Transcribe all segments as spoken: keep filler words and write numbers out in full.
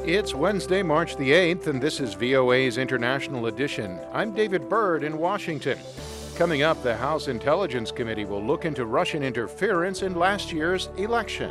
It's Wednesday, March the eighth, and this is V O A's International Edition. I'm David Byrd in Washington. Coming up, the House Intelligence Committee will look into Russian interference in last year's election.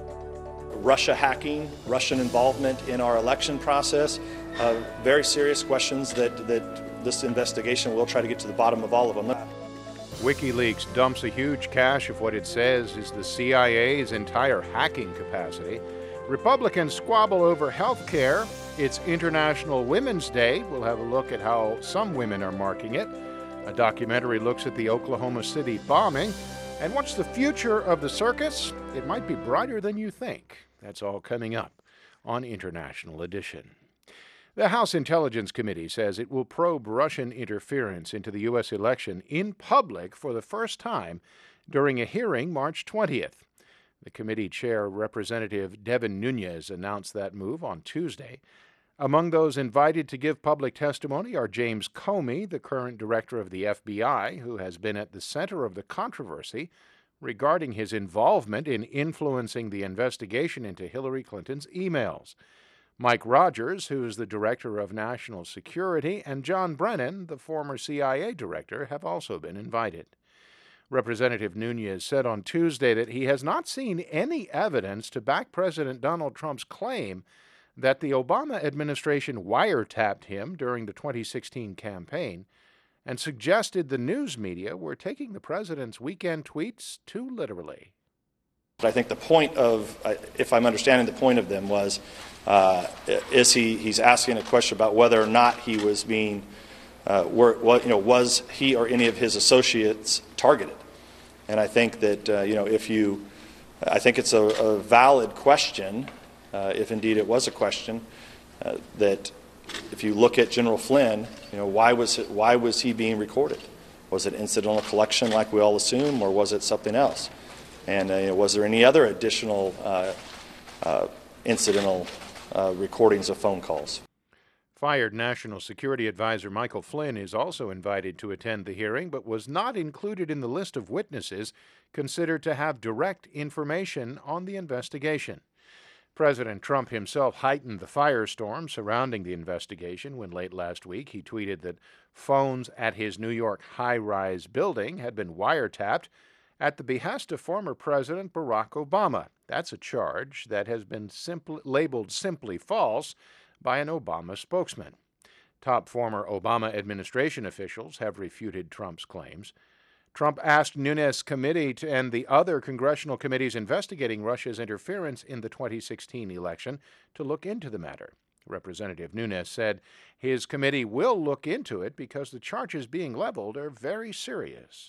Russia hacking, Russian involvement in our election process, uh, very serious questions that, that this investigation will try to get to the bottom of all of them. WikiLeaks dumps a huge cache of what it says is the C I A's entire hacking capacity. Republicans squabble over health care. It's International Women's Day. We'll have a look at how some women are marking it. A documentary looks at the Oklahoma City bombing. And what's the future of the circus? It might be brighter than you think. That's all coming up on International Edition. The House Intelligence Committee says it will probe Russian interference into the U S election in public for the first time during a hearing March twentieth. The committee chair, Representative Devin Nunes, announced that move on Tuesday. Among those invited to give public testimony are James Comey, the current director of the F B I, who has been at the center of the controversy regarding his involvement in influencing the investigation into Hillary Clinton's emails. Mike Rogers, who is the director of national security, and John Brennan, the former C I A director, have also been invited. Representative Nunes said on Tuesday that he has not seen any evidence to back President Donald Trump's claim that the Obama administration wiretapped him during the twenty sixteen campaign, and suggested the news media were taking the president's weekend tweets too literally. I think the point of, if I'm understanding the point of them, was uh, is he he's asking a question about whether or not he was being Uh, were, what, you know, was he or any of his associates targeted? And I think that, uh, you know, if you, I think it's a, a valid question, uh, if indeed it was a question, uh, that if you look at General Flynn, you know, why was it, why was he being recorded? Was it incidental collection like we all assume, or was it something else? And uh, you know, was there any other additional uh, uh, incidental uh, recordings of phone calls? Fired National Security Advisor Michael Flynn is also invited to attend the hearing, but was not included in the list of witnesses considered to have direct information on the investigation. President Trump himself heightened the firestorm surrounding the investigation when late last week he tweeted that phones at his New York high-rise building had been wiretapped at the behest of former President Barack Obama. That's a charge that has been simply, labeled simply false by an Obama spokesman. Top former Obama administration officials have refuted Trump's claims. Trump asked Nunes' committee to, and the other congressional committees investigating Russia's interference in the twenty sixteen election to look into the matter. Representative Nunes said his committee will look into it because the charges being leveled are very serious.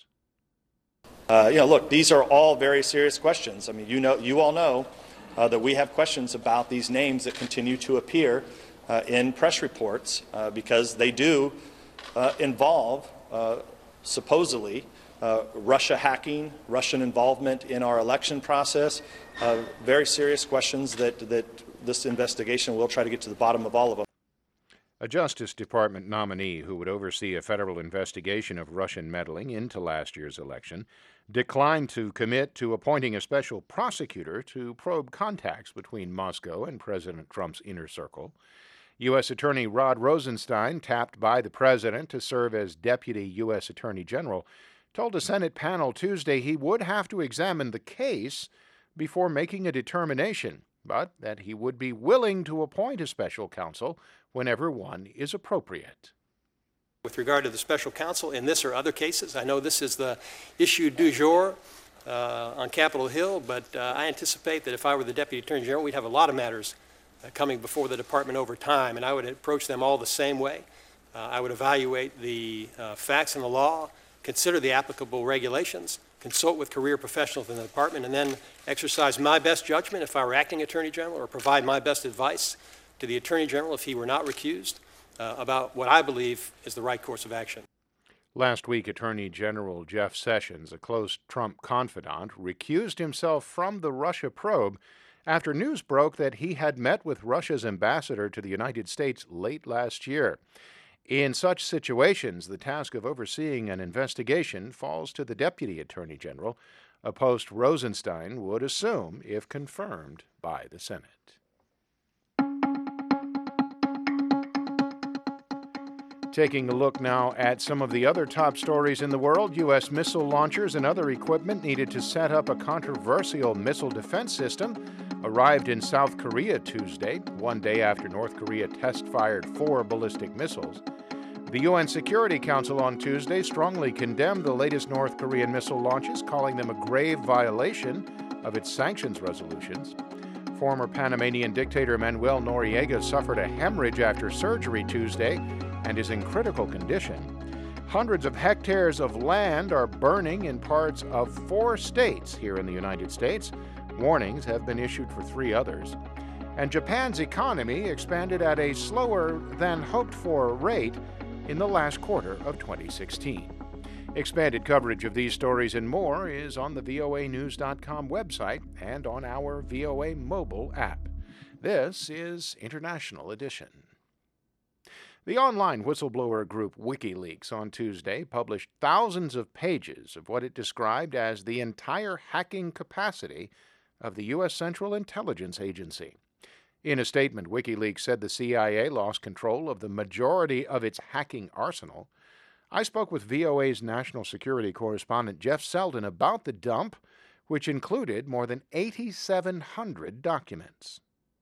Uh, you know, look, these are all very serious questions. I mean, you know, you all know Uh, that we have questions about these names that continue to appear uh, in press reports uh, because they do uh, involve, uh, supposedly, uh, Russia hacking, Russian involvement in our election process. Uh, very serious questions that, that this investigation will try to get to the bottom of all of them. A Justice Department nominee who would oversee a federal investigation of Russian meddling into last year's election declined to commit to appointing a special prosecutor to probe contacts between Moscow and President Trump's inner circle. U S. Attorney Rod Rosenstein, tapped by the president to serve as Deputy U S. Attorney General, told a Senate panel Tuesday he would have to examine the case before making a determination, but that he would be willing to appoint a special counsel whenever one is appropriate. With regard to the special counsel in this or other cases, I know this is the issue du jour uh, on Capitol Hill, but uh, I anticipate that if I were the Deputy Attorney General, we'd have a lot of matters uh, coming before the department over time, and I would approach them all the same way. Uh, I would evaluate the uh, facts and the law, consider the applicable regulations, consult with career professionals in the department, and then exercise my best judgment if I were acting Attorney General, or provide my best advice to the Attorney General if he were not recused uh, about what I believe is the right course of action. Last week, Attorney General Jeff Sessions, a close Trump confidant, recused himself from the Russia probe after news broke that he had met with Russia's ambassador to the United States late last year. In such situations, the task of overseeing an investigation falls to the Deputy Attorney General, a post Rosenstein would assume if confirmed by the Senate. Taking a look now at some of the other top stories in the world, U S missile launchers and other equipment needed to set up a controversial missile defense system arrived in South Korea Tuesday, one day after North Korea test-fired four ballistic missiles. The U N Security Council on Tuesday strongly condemned the latest North Korean missile launches, calling them a grave violation of its sanctions resolutions. Former Panamanian dictator Manuel Noriega suffered a hemorrhage after surgery Tuesday and is in critical condition. Hundreds of hectares of land are burning in parts of four states here in the United States. Warnings have been issued for three others. And Japan's economy expanded at a slower than hoped-for rate in the last quarter of twenty sixteen. Expanded coverage of these stories and more is on the V O A news dot com website and on our V O A mobile app. This is International Edition. The online whistleblower group WikiLeaks on Tuesday published thousands of pages of what it described as the entire hacking capacity of the U S Central Intelligence Agency. In a statement, WikiLeaks said the C I A lost control of the majority of its hacking arsenal. I spoke with V O A's national security correspondent Jeff Selden about the dump, which included more than eighty-seven hundred documents.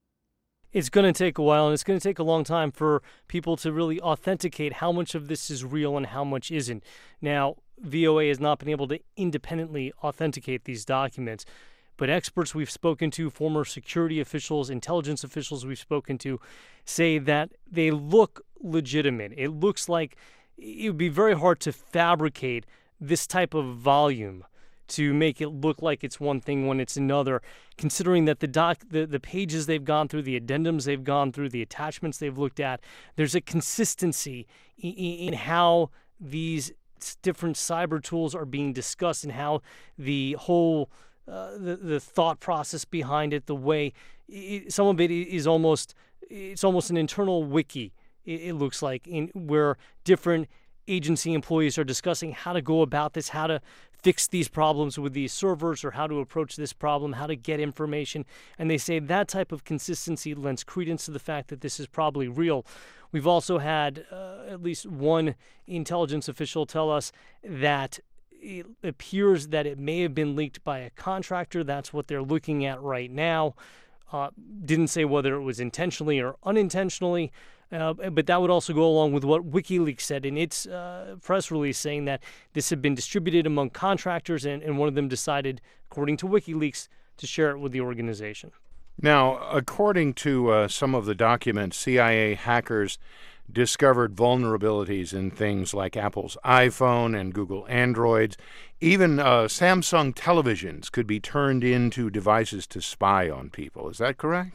It's going to take a while, and it's going to take a long time for people to really authenticate how much of this is real and how much isn't. Now, V O A has not been able to independently authenticate these documents, but experts we've spoken to, former security officials, intelligence officials we've spoken to, say that they look legitimate. It looks like it would be very hard to fabricate this type of volume to make it look like it's one thing when it's another, considering that the doc, the, the pages they've gone through, the addendums they've gone through, the attachments they've looked at, there's a consistency in, in how these different cyber tools are being discussed and how the whole Uh, the the thought process behind it, the way it, some of it is almost it's almost an internal wiki. It, it looks like in where different agency employees are discussing how to go about this, how to fix these problems with these servers, or how to approach this problem, how to get information. And they say that type of consistency lends credence to the fact that this is probably real. We've also had uh, at least one intelligence official tell us that it appears that it may have been leaked by a contractor. That's what they're looking at right now. Uh, didn't say whether it was intentionally or unintentionally, uh, but that would also go along with what WikiLeaks said in its uh, press release, saying that this had been distributed among contractors, and, and one of them decided, according to WikiLeaks, to share it with the organization. Now, according to uh, some of the documents, C I A hackers discovered vulnerabilities in things like Apple's iPhone and Google Androids. Even uh, Samsung televisions could be turned into devices to spy on people. Is that correct?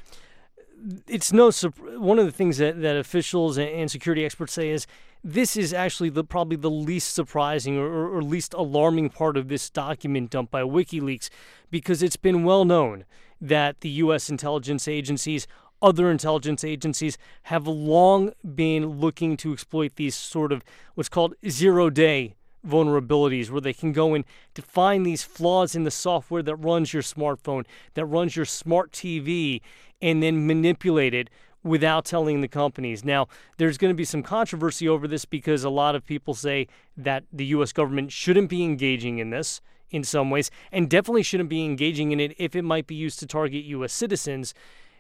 It's no one of the things that, that officials and security experts say is this is actually the probably the least surprising or, or least alarming part of this document dump by WikiLeaks, because it's been well known that the U S intelligence agencies, other intelligence agencies, have long been looking to exploit these sort of what's called zero-day vulnerabilities, where they can go in to find these flaws in the software that runs your smartphone, that runs your smart T V, and then manipulate it without telling the companies. Now, there's going to be some controversy over this because a lot of people say that the U S government shouldn't be engaging in this in some ways, and definitely shouldn't be engaging in it if it might be used to target U S citizens.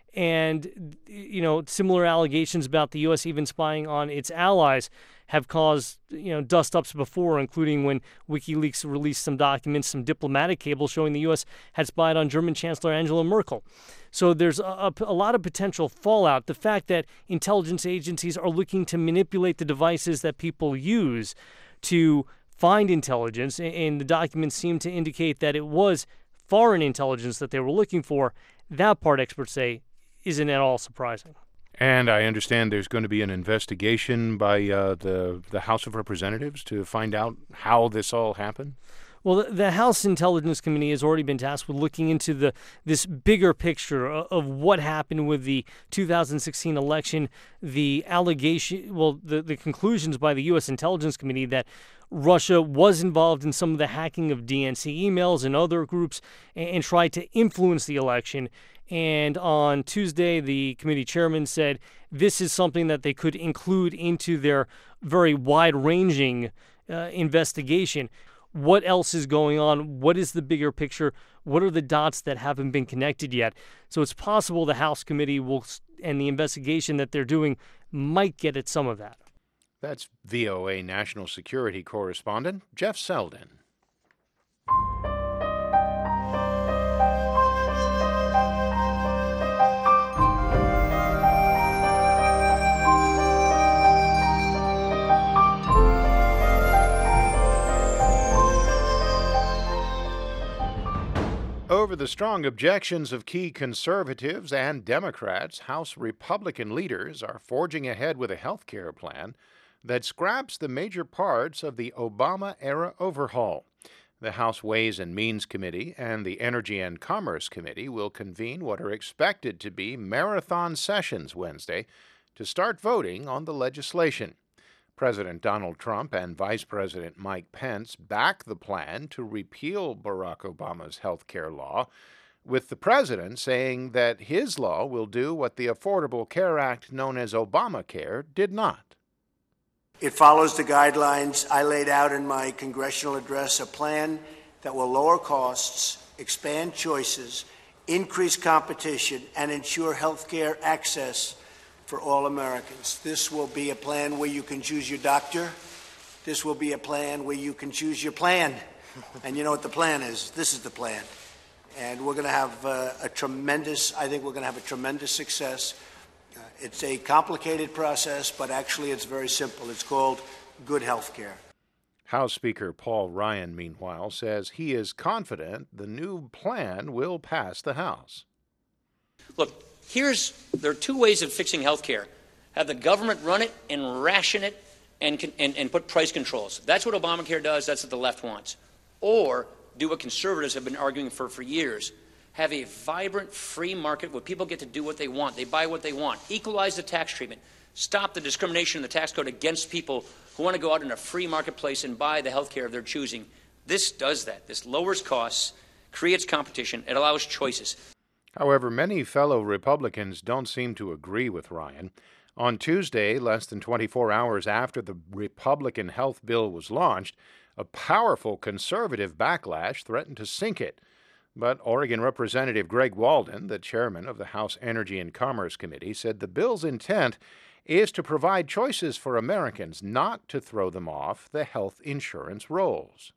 And, you know, similar allegations about the U S even spying on its allies have caused, you know, dust-ups before, including when WikiLeaks released some documents, some diplomatic cables showing the U S had spied on German Chancellor Angela Merkel. So there's a, a, a lot of potential fallout. The fact that intelligence agencies are looking to manipulate the devices that people use to find intelligence, and the documents seem to indicate that it was foreign intelligence that they were looking for, that part, experts say, isn't at all surprising. And I understand there's going to be an investigation by uh, the the House of Representatives to find out how this all happened? Well, the House Intelligence Committee has already been tasked with looking into the this bigger picture of what happened with the two thousand sixteen election, the allegation, well, the, the conclusions by the U S Intelligence Committee that Russia was involved in some of the hacking of D N C emails and other groups and, and tried to influence the election. And on Tuesday, the committee chairman said this is something that they could include into their very wide-ranging uh, investigation. What else is going on? What is the bigger picture? What are the dots that haven't been connected yet? So it's possible the House committee will, and the investigation that they're doing might get at some of that. That's V O A national security correspondent Jeff Selden. Over the strong objections of key conservatives and Democrats, House Republican leaders are forging ahead with a health care plan that scraps the major parts of the Obama-era overhaul. The House Ways and Means Committee and the Energy and Commerce Committee will convene what are expected to be marathon sessions Wednesday to start voting on the legislation. President Donald Trump and Vice President Mike Pence back the plan to repeal Barack Obama's health care law, with the president saying that his law will do what the Affordable Care Act, known as Obamacare, did not. It follows the guidelines I laid out in my congressional address, a plan that will lower costs, expand choices, increase competition, and ensure health care access for all Americans. This will be a plan where you can choose your doctor. This will be a plan where you can choose your plan. And you know what the plan is? This is the plan. And we're going to have uh, a tremendous, I think we're going to have a tremendous success. Uh, it's a complicated process, but actually it's very simple. It's called good health care. House Speaker Paul Ryan, meanwhile, says he is confident the new plan will pass the House. Look, here's, there are two ways of fixing health care. Have the government run it and ration it and, and, and put price controls. That's what Obamacare does. That's what the left wants. Or do what conservatives have been arguing for for years. Have a vibrant free market where people get to do what they want. They buy what they want. Equalize the tax treatment. Stop the discrimination in the tax code against people who want to go out in a free marketplace and buy the health care of their choosing. This does that. This lowers costs, creates competition, it allows choices. However, many fellow Republicans don't seem to agree with Ryan. On Tuesday, less than twenty-four hours after the Republican health bill was launched, a powerful conservative backlash threatened to sink it. But Oregon Representative Greg Walden, the chairman of the House Energy and Commerce Committee, said the bill's intent is to provide choices for Americans, not to throw them off the health insurance rolls.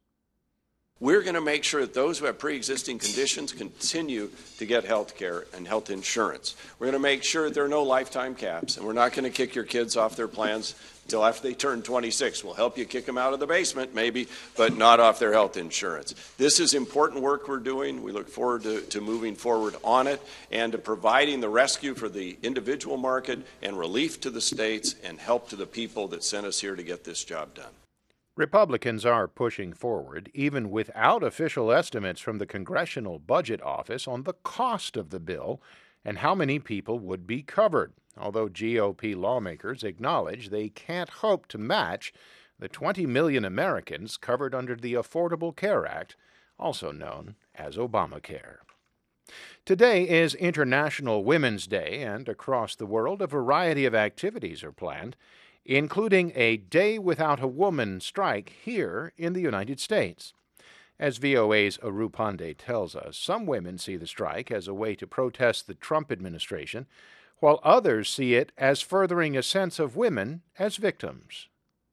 We're going to make sure that those who have pre-existing conditions continue to get health care and health insurance. We're going to make sure that there are no lifetime caps, and we're not going to kick your kids off their plans until after they turn twenty-six. We'll help you kick them out of the basement, maybe, but not off their health insurance. This is important work we're doing. We look forward to, to moving forward on it and to providing the rescue for the individual market and relief to the states and help to the people that sent us here to get this job done. Republicans are pushing forward, even without official estimates from the Congressional Budget Office on the cost of the bill and how many people would be covered, although G O P lawmakers acknowledge they can't hope to match the twenty million Americans covered under the Affordable Care Act, also known as Obamacare. Today is International Women's Day, and across the world a variety of activities are planned, including a Day Without a Woman strike here in the United States. As V O A's Aru Pandey tells us, some women see the strike as a way to protest the Trump administration, while others see it as furthering a sense of women as victims.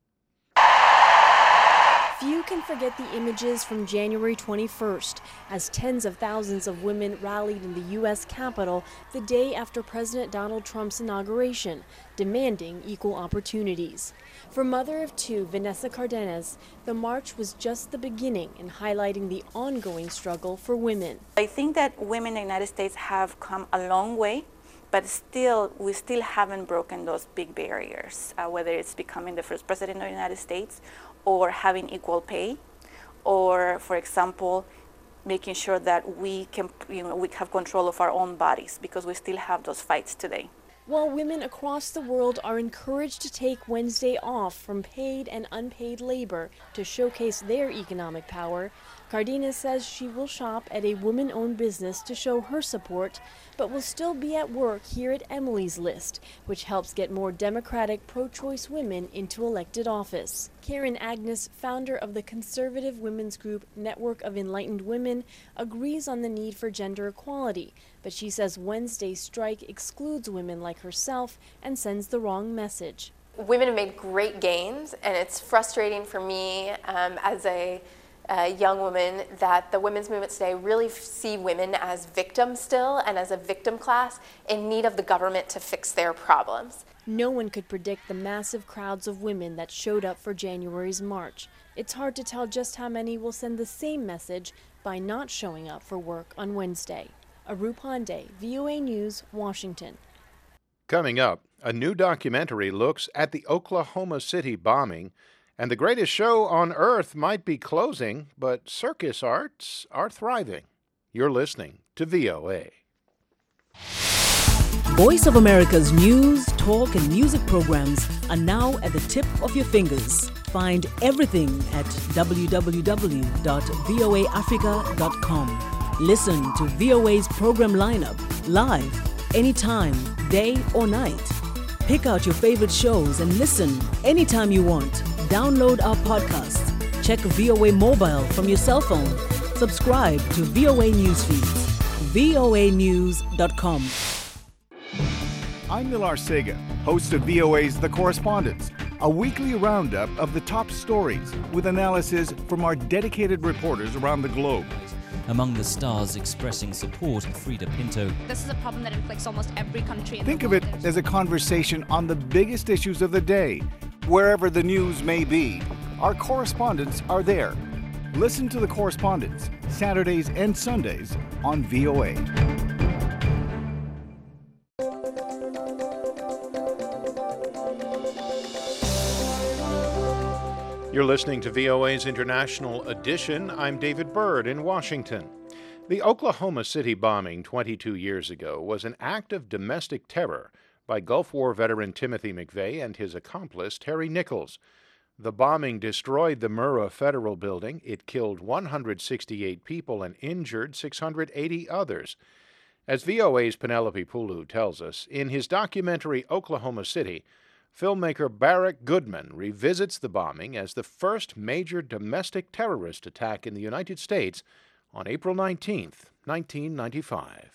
Few can forget the images from January twenty-first, as tens of thousands of women rallied in the U S Capitol the day after President Donald Trump's inauguration, demanding equal opportunities. For mother of two, Vanessa Cardenas, the march was just the beginning in highlighting the ongoing struggle for women. I think that women in the United States have come a long way, but still, we still haven't broken those big barriers, uh, whether it's becoming the first president of the United States or having equal pay, or, for example, making sure that we can, you know, we have control of our own bodies, because we still have those fights today. While women across the world are encouraged to take Wednesday off from paid and unpaid labor to showcase their economic power, Cardenas says she will shop at a woman-owned business to show her support, but will still be at work here at Emily's List, which helps get more Democratic pro-choice women into elected office. Karen Agnes, founder of the conservative women's group Network of Enlightened Women, agrees on the need for gender equality, but she says Wednesday's strike excludes women like herself and sends the wrong message. Women have made great gains, and it's frustrating for me um, as a uh, young woman that the women's movement today really see women as victims still and as a victim class in need of the government to fix their problems. No one could predict the massive crowds of women that showed up for January's march. It's hard to tell just how many will send the same message by not showing up for work on Wednesday. Arup Pandey, V O A News, Washington. Coming up, a new documentary looks at the Oklahoma City bombing, and the greatest show on earth might be closing, but circus arts are thriving. You're listening to V O A. Voice of America's news, talk, and music programs are now at the tip of your fingers. Find everything at w w w dot v o a africa dot com. Listen to V O A's program lineup live, anytime, day or night. Pick out your favorite shows and listen anytime you want. Download our podcasts. Check V O A Mobile from your cell phone. Subscribe to V O A News Feeds. v o a news dot com. I'm Nilar Sega, host of V O A's The Correspondents, a weekly roundup of the top stories with analysis from our dedicated reporters around the globe. Among the stars expressing support, Frida Pinto. This is a problem that inflicts almost every country in Think the of world. it as a conversation on the biggest issues of the day, wherever the news may be. Our correspondents are there. Listen to The Correspondents, Saturdays and Sundays on V O A. You're listening to V O A's International Edition. I'm David Byrd in Washington. The Oklahoma City bombing twenty-two years ago was an act of domestic terror by Gulf War veteran Timothy McVeigh and his accomplice Terry Nichols. The bombing destroyed the Murrah Federal Building. It killed one hundred sixty-eight people and injured six hundred eighty others. As V O A's Penelope Pulu tells us, in his documentary Oklahoma City, filmmaker Barrick Goodman revisits the bombing as the first major domestic terrorist attack in the United States on April nineteenth, nineteen ninety-five.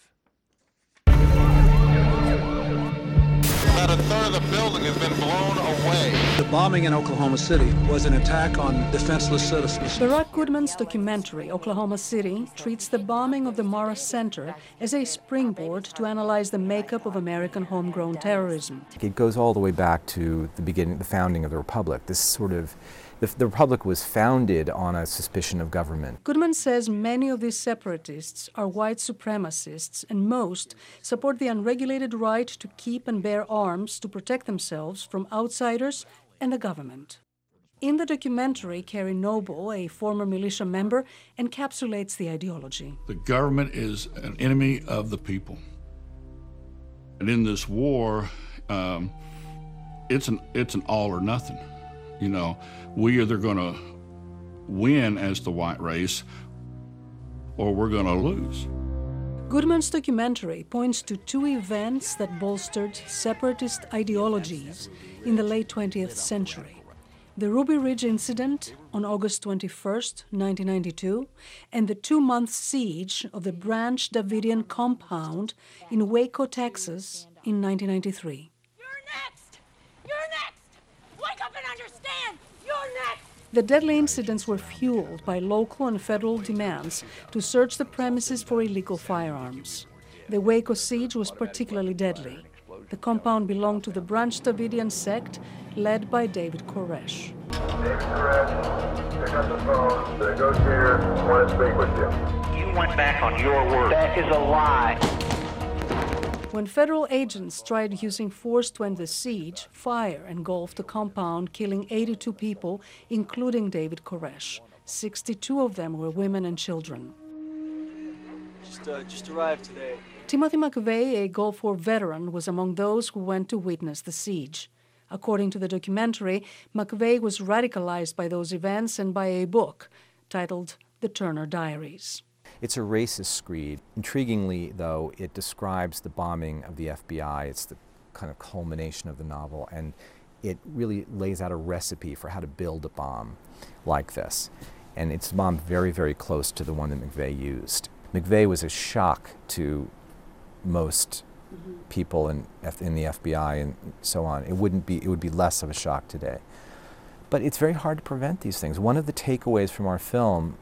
About a third of the building has been blown away. The bombing in Oklahoma City was an attack on defenseless citizens. Barrick Goodman's documentary, Oklahoma City, treats the bombing of the Murrah Center as a springboard to analyze the makeup of American homegrown terrorism. It goes all the way back to the beginning, the founding of the Republic. This sort of The, the Republic was founded on a suspicion of government. Goodman says many of these separatists are white supremacists, and most support the unregulated right to keep and bear arms to protect themselves from outsiders and the government. In the documentary, Kerry Noble, a former militia member, encapsulates the ideology. The government is an enemy of the people. And in this war, um, it's an it's an all or nothing. You know, we either going to win as the white race or we're going to lose. Goodman's documentary points to two events that bolstered separatist ideologies in the late twentieth century. The Ruby Ridge incident on August twenty-first, nineteen ninety-two, and the two-month siege of the Branch Davidian compound in Waco, Texas in nineteen ninety-three. The deadly incidents were fueled by local and federal demands to search the premises for illegal firearms. The Waco siege was particularly deadly. The compound belonged to the Branch Davidian sect led by David Koresh. David Koresh, pick up the phone. The negotiator want to speak with you. You went back on your word. That is a lie. When federal agents tried using force to end the siege, fire engulfed the compound, killing eighty-two people, including David Koresh. sixty-two of them were women and children. Just, uh, just arrived today. Timothy McVeigh, a Gulf War veteran, was among those who went to witness the siege. According to the documentary, McVeigh was radicalized by those events and by a book titled The Turner Diaries. It's a racist screed. Intriguingly, though, it describes the bombing of the F B I. It's the kind of culmination of the novel, and it really lays out a recipe for how to build a bomb like this. And it's a bomb very, very close to the one that McVeigh used. McVeigh was a shock to most mm-hmm. people in, in the F B I and so on. It wouldn't be, it would be less of a shock today. But it's very hard to prevent these things. One of the takeaways from our film,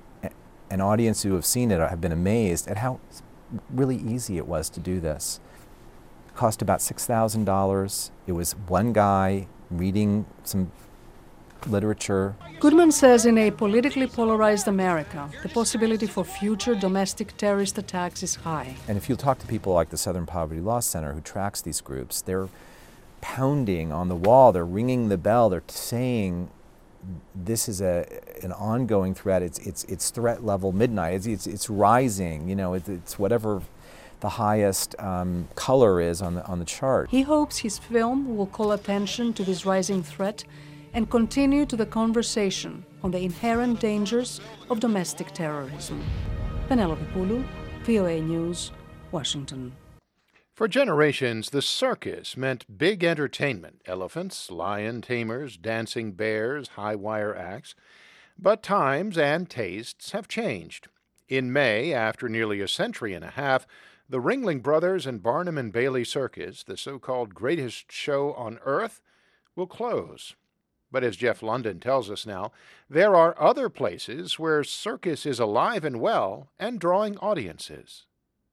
an audience who have seen it have been amazed at how really easy it was to do this. It cost about six thousand dollars. It was one guy reading some literature. Goodman says in a politically polarized America, the possibility for future domestic terrorist attacks is high. And if you talk to people like the Southern Poverty Law Center who tracks these groups, they're pounding on the wall, they're ringing the bell, they're saying this is a an ongoing threat. It's it's it's threat level midnight. It's it's, it's rising. You know, it, it's whatever the highest um, color is on the on the chart. He hopes his film will call attention to this rising threat and continue to the conversation on the inherent dangers of domestic terrorism. Penelope Pulu, V O A News, Washington. For generations, the circus meant big entertainment, elephants, lion tamers, dancing bears, high-wire acts. But times and tastes have changed. In May, after nearly a century and a half, the Ringling Brothers and Barnum and Bailey Circus, the so-called greatest show on earth, will close. But as Jeff London tells us now, there are other places where circus is alive and well and drawing audiences.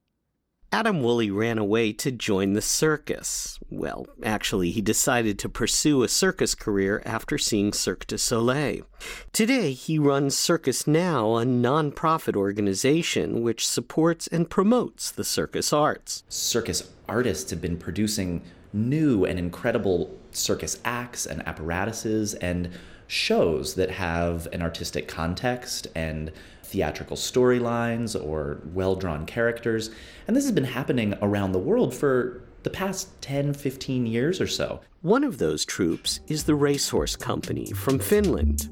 Adam Woolley ran away to join the circus. Well, actually, he decided to pursue a circus career after seeing Cirque du Soleil. Today, he runs Circus Now, a non-profit organization which supports and promotes the circus arts. Circus artists have been producing new and incredible circus acts and apparatuses and shows that have an artistic context and theatrical storylines or well-drawn characters. And this has been happening around the world for the past ten, fifteen years or so. One of those troupes is the Racehorse Company from Finland.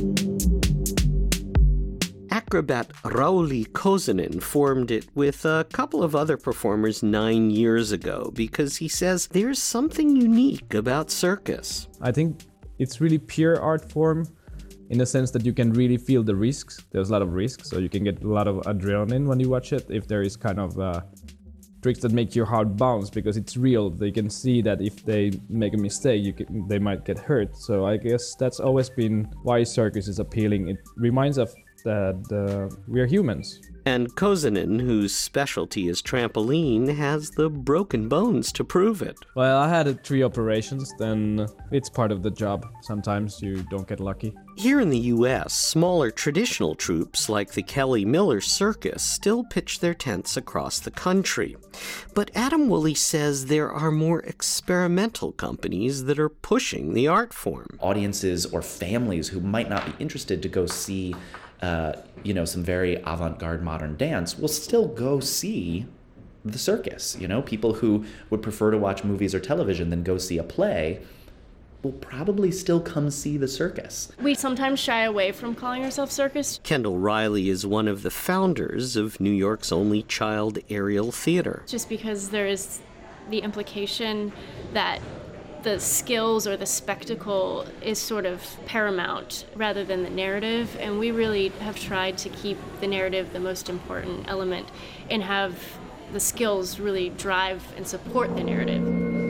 Acrobat Rauli Kosonen formed it with a couple of other performers nine years ago because he says there's something unique about circus. I think it's really pure art form in the sense that you can really feel the risks. There's a lot of risks, so you can get a lot of adrenaline when you watch it. If there is kind of uh, tricks that make your heart bounce because it's real, they can see that if they make a mistake, you can, they might get hurt. So I guess that's always been why circus is appealing. It reminds us that uh, we are humans. And Kosonen, whose specialty is trampoline, has the broken bones to prove it. Well, I had three operations, then it's part of the job. Sometimes you don't get lucky. Here in the U S, smaller traditional troupes like the Kelly Miller Circus still pitch their tents across the country. But Adam Woolley says there are more experimental companies that are pushing the art form. Audiences or families who might not be interested to go see Uh, you know, some very avant-garde modern dance will still go see the circus. You know, people who would prefer to watch movies or television than go see a play will probably still come see the circus. We sometimes shy away from calling ourselves circus. Kendall Riley is one of the founders of New York's only child aerial theater. Just because there is the implication that the skills or the spectacle is sort of paramount rather than the narrative, and we really have tried to keep the narrative the most important element and have the skills really drive and support the narrative.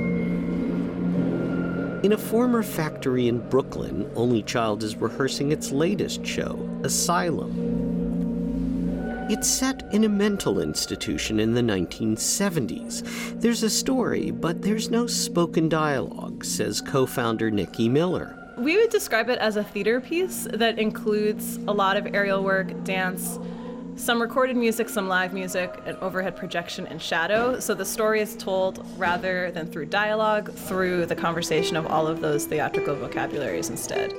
In a former factory in Brooklyn, Only Child is rehearsing its latest show, Asylum. It's set in a mental institution in the nineteen seventies. There's a story, but there's no spoken dialogue, says co-founder Nikki Miller. We would describe it as a theater piece that includes a lot of aerial work, dance, some recorded music, some live music, and overhead projection and shadow. So the story is told rather than through dialogue, through the conversation of all of those theatrical vocabularies instead.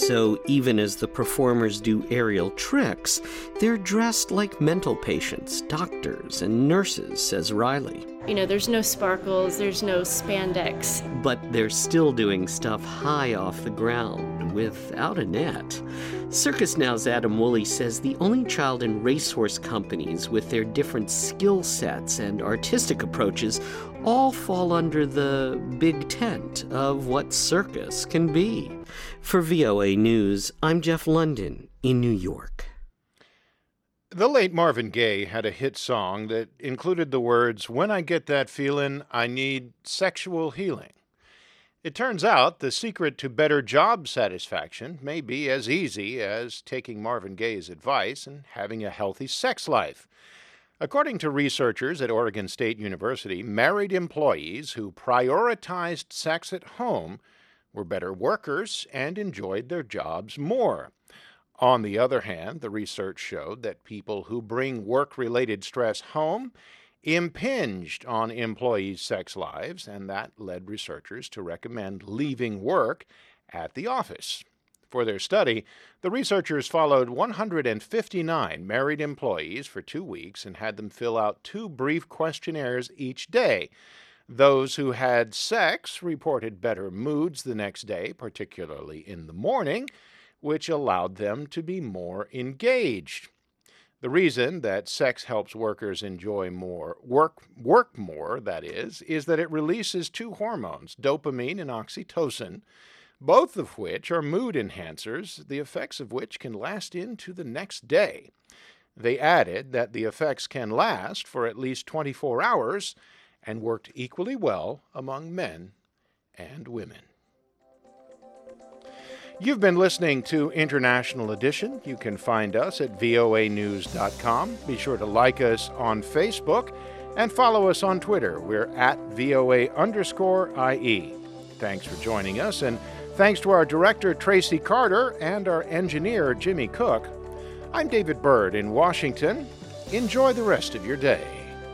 So even as the performers do aerial tricks, they're dressed like mental patients, doctors, and nurses, says Riley. You know, there's no sparkles, there's no spandex. But they're still doing stuff high off the ground without a net. Circus Now's Adam Woolley says the only child and racehorse companies with their different skill sets and artistic approaches all fall under the big tent of what circus can be. For V O A News, I'm Jeff London in New York. The late Marvin Gaye had a hit song that included the words, "When I get that feelin', I need sexual healing." It turns out the secret to better job satisfaction may be as easy as taking Marvin Gaye's advice and having a healthy sex life. According to researchers at Oregon State University, married employees who prioritized sex at home were better workers and enjoyed their jobs more. On the other hand, the research showed that people who bring work-related stress home impinged on employees' sex lives, and that led researchers to recommend leaving work at the office. For their study, the researchers followed one hundred fifty-nine married employees for two weeks and had them fill out two brief questionnaires each day. Those who had sex reported better moods the next day, particularly in the morning, which allowed them to be more engaged. The reason that sex helps workers enjoy more, work, work more, that is, is that it releases two hormones, dopamine and oxytocin, both of which are mood enhancers, the effects of which can last into the next day. They added that the effects can last for at least twenty-four hours and worked equally well among men and women. You've been listening to International Edition. You can find us at V O A news dot com. Be sure to like us on Facebook and follow us on Twitter. We're at V O A underscore IE. Thanks for joining us, and thanks to our director, Tracy Carter, and our engineer, Jimmy Cook. I'm David Byrd in Washington. Enjoy the rest of your day.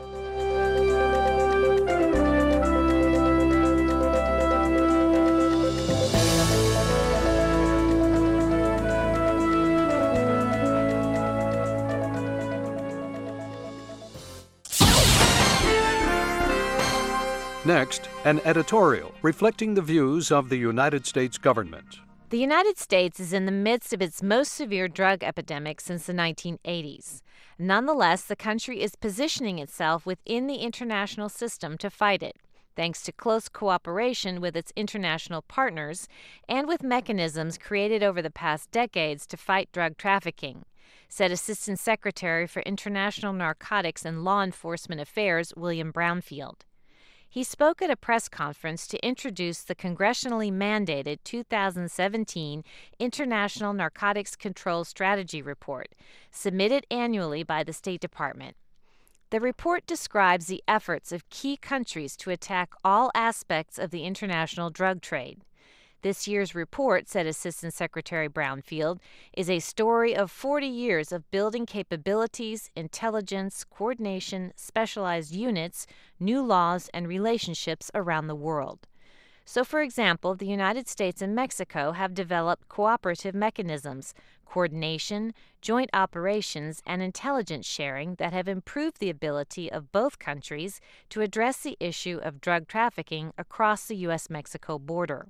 Next, an editorial reflecting the views of the United States government. The United States is in the midst of its most severe drug epidemic since the nineteen eighties. Nonetheless, the country is positioning itself within the international system to fight it, thanks to close cooperation with its international partners and with mechanisms created over the past decades to fight drug trafficking, said Assistant Secretary for International Narcotics and Law Enforcement Affairs William Brownfield. He spoke at a press conference to introduce the congressionally mandated two thousand seventeen International Narcotics Control Strategy Report, submitted annually by the State Department. The report describes the efforts of key countries to attack all aspects of the international drug trade. This year's report, said Assistant Secretary Brownfield, is a story of forty years of building capabilities, intelligence, coordination, specialized units, new laws, and relationships around the world. So, for example, the United States and Mexico have developed cooperative mechanisms, coordination, joint operations, and intelligence sharing that have improved the ability of both countries to address the issue of drug trafficking across the U S Mexico border.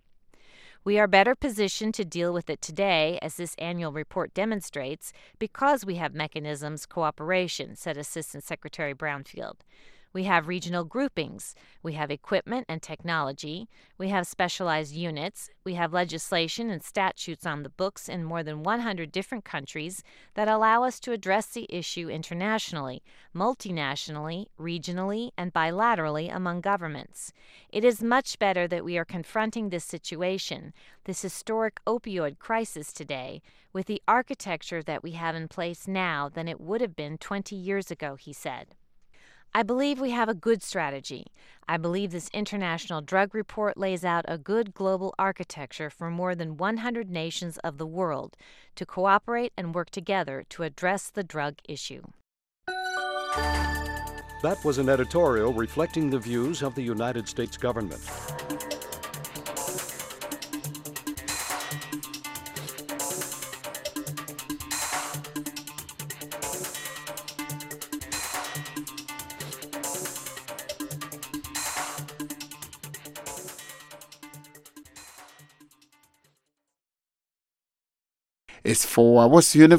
We are better positioned to deal with it today, as this annual report demonstrates, because we have mechanisms cooperation, said Assistant Secretary Brownfield. We have regional groupings, we have equipment and technology, we have specialized units, we have legislation and statutes on the books in more than one hundred different countries that allow us to address the issue internationally, multinationally, regionally, and bilaterally among governments. It is much better that we are confronting this situation, this historic opioid crisis today, with the architecture that we have in place now than it would have been twenty years ago, he said. I believe we have a good strategy. I believe this international drug report lays out a good global architecture for more than one hundred nations of the world to cooperate and work together to address the drug issue. That was an editorial reflecting the views of the United States government. is for, what's the